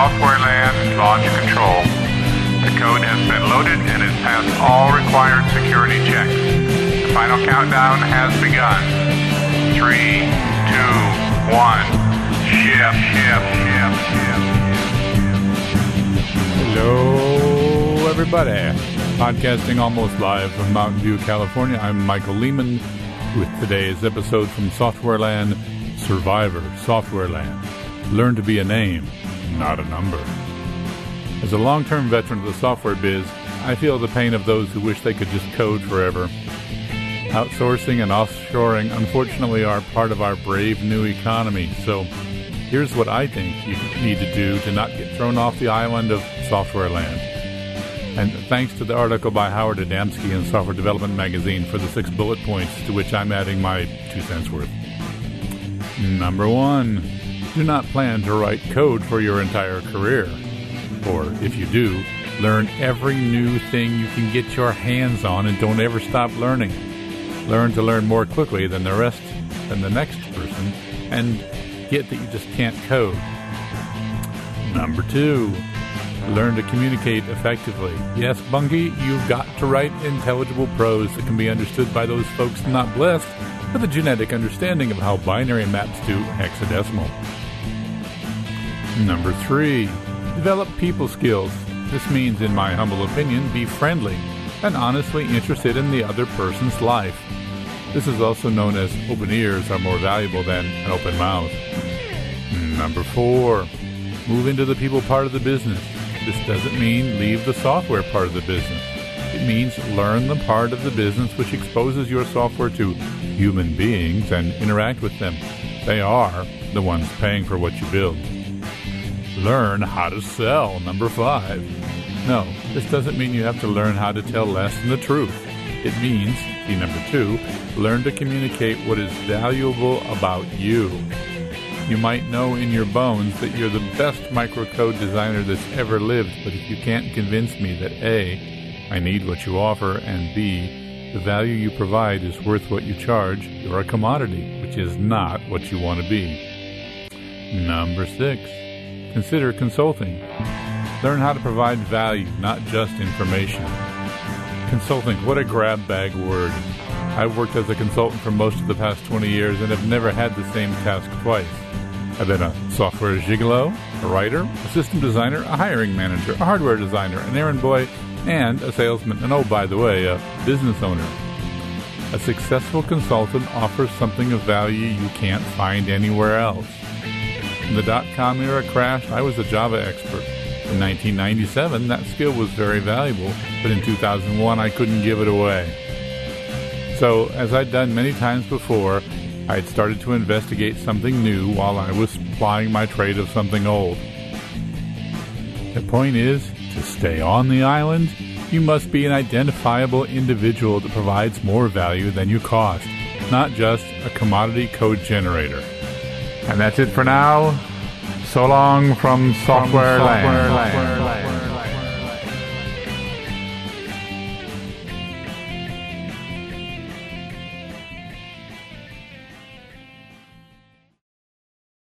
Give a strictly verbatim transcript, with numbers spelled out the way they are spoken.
Softwareland launch control. The code has been loaded and has passed all required security checks. The final countdown has begun. Three, two, one. Ship, ship, ship, ship. Hello, everybody. Podcasting almost live from Mountain View, California. I'm Michael Lehman with today's episode from Softwareland, Survivor, Softwareland. Learn to be a name, not a number. As a long-term veteran of the software biz, I feel the pain of those who wish they could just code forever. Outsourcing and offshoring, unfortunately, are part of our brave new economy. So here's what I think you need to do to not get thrown off the island of Softwareland. And thanks to the article by Howard Adamski in Software Development Magazine for the six bullet points to which I'm adding my two cents worth. Number one, do not plan to write code for your entire career. Or, if you do, learn every new thing you can get your hands on and don't ever stop learning. Learn to learn more quickly than the rest, than the next person, and get that you just can't code. Number two, learn to communicate effectively. Yes, Bungie, you've got to write intelligible prose that can be understood by those folks not blessed with a genetic understanding of how binary maps to hexadecimal. Number three, develop people skills. This means, in my humble opinion, be friendly and honestly interested in the other person's life. This is also known as open ears are more valuable than an open mouth. Number four, move into the people part of the business. This doesn't mean leave the software part of the business. It means learn the part of the business which exposes your software to human beings and interact with them. They are the ones paying for what you build. Learn how to sell. Number five. No, this doesn't mean you have to learn how to tell less than the truth. It means, see number two, learn to communicate what is valuable about you. You might know in your bones that you're the best microcode designer that's ever lived, but if you can't convince me that A, I need what you offer, and B, the value you provide is worth what you charge, you're a commodity, which is not what you want to be. Number six. Consider consulting. Learn how to provide value, not just information. Consulting, what a grab bag word. I've worked as a consultant for most of the past twenty years and have never had the same task twice. I've been a software gigolo, a writer, a system designer, a hiring manager, a hardware designer, an errand boy, and a salesman, and oh, by the way, a business owner. A successful consultant offers something of value you can't find anywhere else. When the dot-com era crashed, I was a Java expert. In nineteen ninety-seven, that skill was very valuable, but in two thousand one, I couldn't give it away. So, as I'd done many times before, I had started to investigate something new while I was plying my trade of something old. The point is, to stay on the island, you must be an identifiable individual that provides more value than you cost, not just a commodity code generator. And that's it for now. So long from Softwareland.